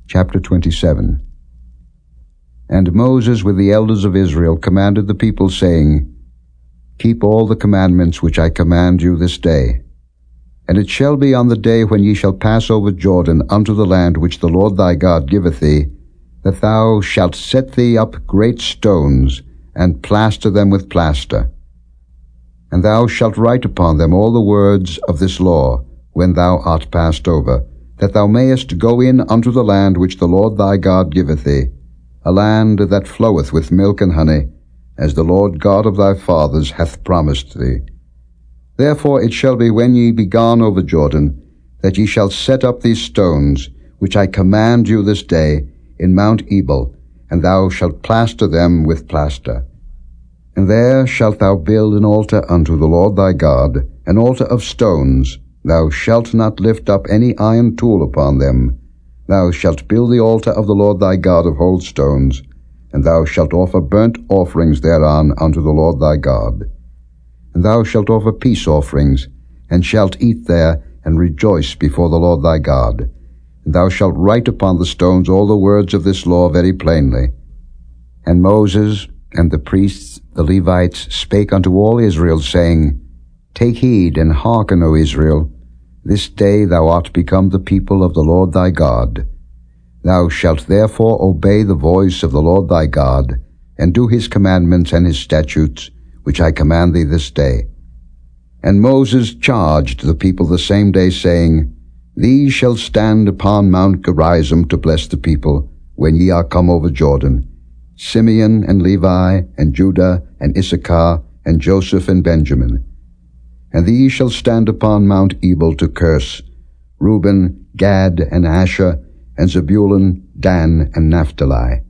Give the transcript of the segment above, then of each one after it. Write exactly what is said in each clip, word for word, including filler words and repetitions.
Chapter twenty-seven. And Moses with the elders of Israel commanded the people, saying, Keep all the commandments which I command you this day. And it shall be on the day when ye shall pass over Jordan unto the land which the Lord thy God giveth thee, that thou shalt set thee up great stones, and plaster them with plaster. And thou shalt write upon them all the words of this law, when thou art passed over, that thou mayest go in unto the land which the Lord thy God giveth thee, a land that floweth with milk and honey, as the Lord God of thy fathers hath promised thee. Therefore it shall be, when ye be gone over Jordan, that ye shall set up these stones, which I command you this day, in Mount Ebal, and thou shalt plaster them with plaster. And there shalt thou build an altar unto the Lord thy God, an altar of stones. Thou shalt not lift up any iron tool upon them. Thou shalt build the altar of the Lord thy God of whole stones, and thou shalt offer burnt offerings thereon unto the Lord thy God. And thou shalt offer peace offerings, and shalt eat there, and rejoice before the Lord thy God. And thou shalt write upon the stones all the words of this law very plainly. And Moses and the priests, the Levites, spake unto all Israel, saying, Take heed, and hearken, O Israel. This day thou art become the people of the Lord thy God. Thou shalt therefore obey the voice of the Lord thy God, and do his commandments and his statutes, which I command thee this day. And Moses charged the people the same day, saying, These shall stand upon Mount Gerizim to bless the people, when ye are come over Jordan, Simeon and Levi, and Judah, and Issachar, and Joseph and Benjamin. And these shall stand upon Mount Ebal to curse, Reuben, Gad, and Asher, and Zebulun, Dan, and Naphtali.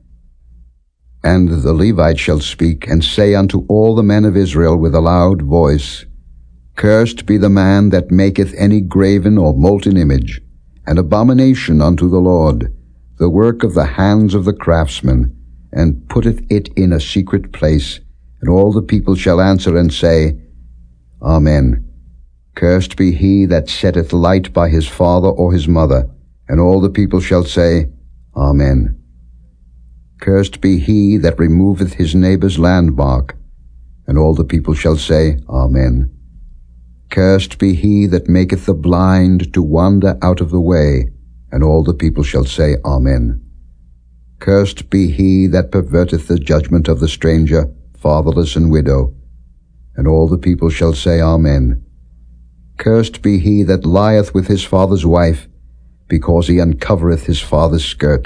And the Levites shall speak, and say unto all the men of Israel with a loud voice, Cursed be the man that maketh any graven or molten image, an abomination unto the Lord, the work of the hands of the craftsman, and putteth it in a secret place. And all the people shall answer and say, Amen. Cursed be he that setteth light by his father or his mother. And all the people shall say, Amen. Cursed be he that removeth his neighbour's landmark. And all the people shall say, Amen. Cursed be he that maketh the blind to wander out of the way. And all the people shall say, Amen. Cursed be he that perverteth the judgment of the stranger, fatherless and widow. And all the people shall say, Amen. Cursed be he that lieth with his father's wife, because he uncovereth his father's skirt.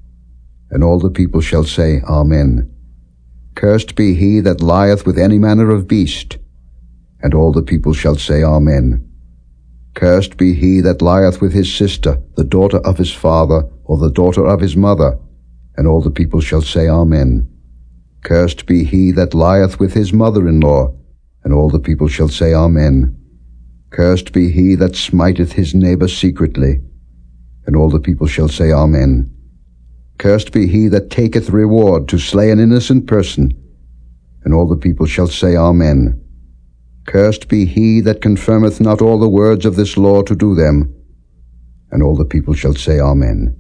And all the people shall say, Amen. Cursed be he that lieth with any manner of beast. And all the people shall say, Amen. Cursed be he that lieth with his sister, the daughter of his father, or the daughter of his mother. And all the people shall say, Amen. Cursed be he that lieth with his mother-in-law. And all the people shall say, Amen. Cursed be he that smiteth his neighbour secretly. And all the people shall say, Amen. Cursed be he that taketh reward to slay an innocent person. And all the people shall say, Amen. Cursed be he that confirmeth not all the words of this law to do them. And all the people shall say, Amen.